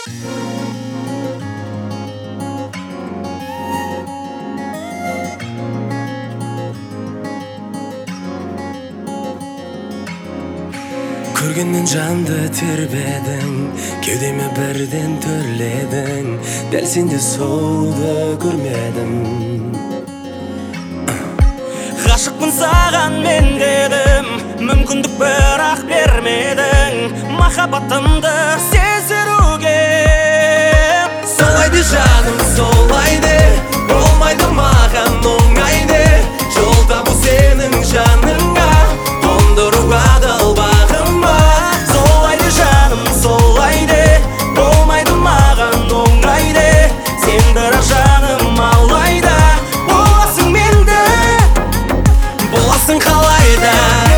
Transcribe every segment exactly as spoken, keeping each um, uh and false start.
Көргеннен жанды тербедің, кеудеме бірден төрледің. Дәл сенде солды көрмедім. Ғашықпын саған мен дедім, мүмкіндік бірақ бермедің. Махаббатымды сездіруге. Солайды жаным, солайды, болмайды маған оңайды. Жол табу сенің жаныңа, қондыруға адал бағыма. Солайды жаным, солайды, болмайды маған оңайды. Сен бірақ жаным алайда, боласың менде, боласың қалайда.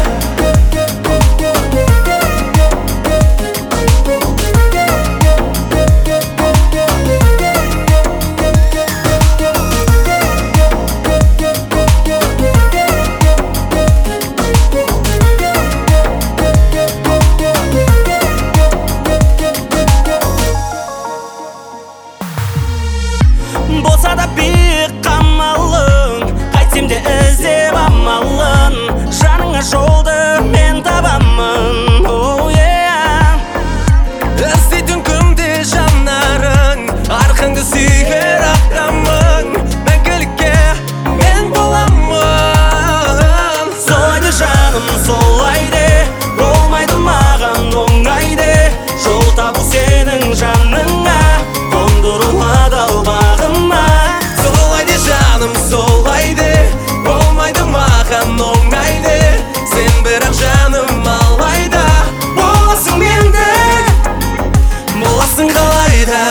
Болса да биік қамалың, қайтсем де іздеп амалын. Жаныңа жолды мен табамын, oh yeah. Іздейтін күнде жанарың, арқаңды сүйер ақтамын. Мәңгілікке мен боламын. Солайды жаным, солайды, болмайды маған оңайды. Жол табу сенің жаныңа, қондыру адал бағыма. Солайды жаным, солайды, болмайды маған оңайды. Сен бірақ жаным алайда, боласың менде, боласың қалайда.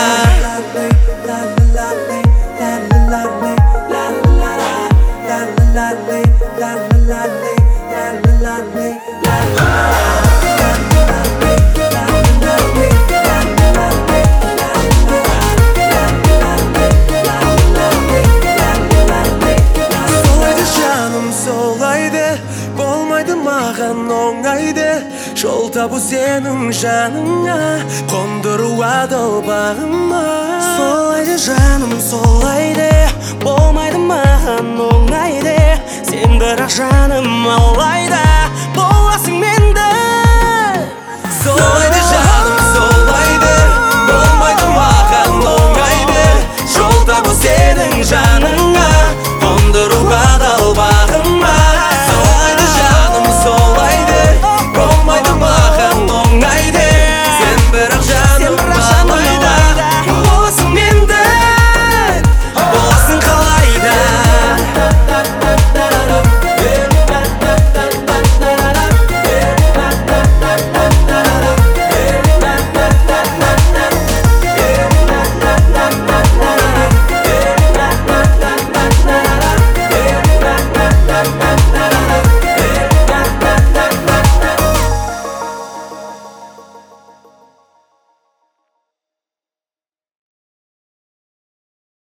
Болмайды маған оңайды. Жол табу сенің жаныңа, қондыру адал бағыма. Солайды жаным, солайды, болмайды маған оңайды. Сен бірақ жаным алайда, боласың менде. Солайды